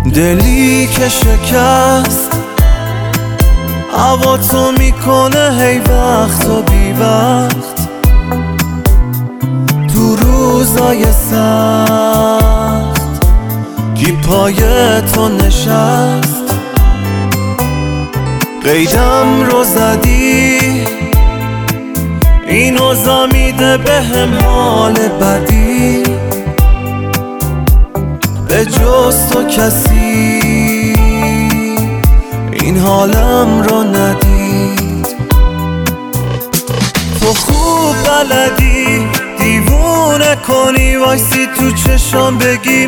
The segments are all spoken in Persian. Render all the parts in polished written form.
دلی که شکست هوا تو میکنه هی وقت و بی وقت تو روزای سخت کی پای تو نشست قیدم رو زدی این اوضاع میده بهم حال بدی به جز تو کسی این حالم رو ندید تو خوب بلدی دیوونه کنی وایسی تو چشام بگی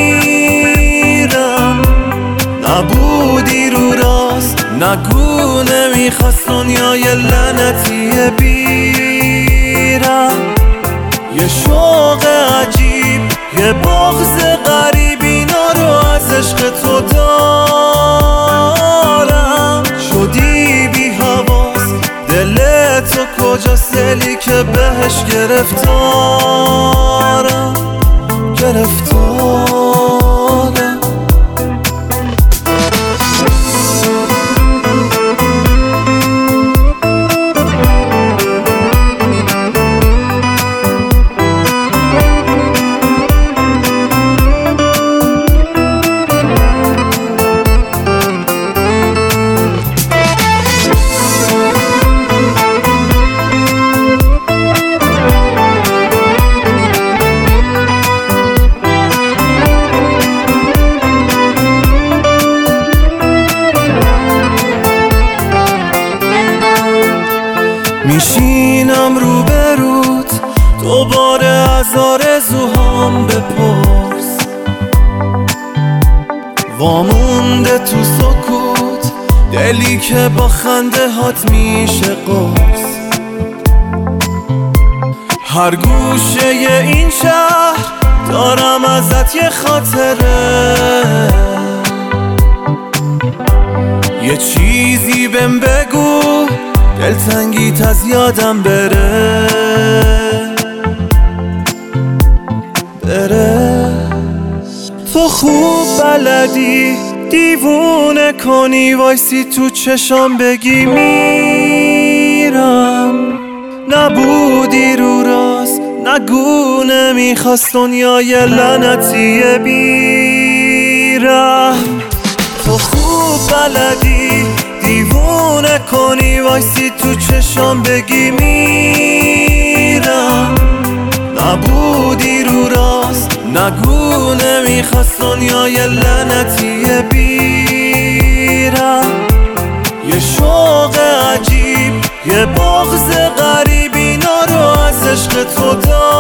میرم نبودی رو راست نگو نمیخواست دنیای لعنتیه بیرم یه شوق عجیب یه بغض غریب اینا رو از عشق تو دارم شدی بی حواس دل تو کجاست دلی که بهش گرفتارم میشینم روبروت دوباره از آرزوهام بپرس وامونده تو سکوت دلی که با خنده هات میشه قرص هر گوشه این شهر دارم ازت یه خاطره یه چیزی بهم بگو دلتنگیت از یادم بره تو خوب بلدی دیوونه کنی وایسی تو چشام بگی میرم نبودی رو راست نگو نمیخواست دنیای لعنتیه بیرم تو خوب بلدی دیوونه کنی وایسی تو چشام بگی میرم نبودی رو راست نگو نمیخواست دنیای لعنتیه بیرم یه شوق عجیب یه بغض غریب اینا رو از عشق تو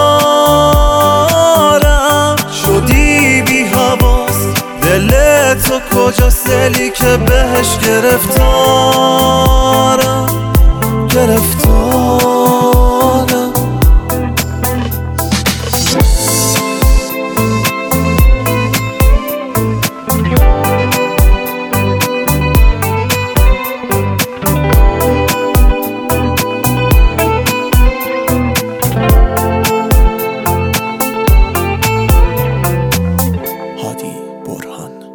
دارم شدی بی حواس دل تو کجاست دلی که بهش گرفتارم هادی برهان.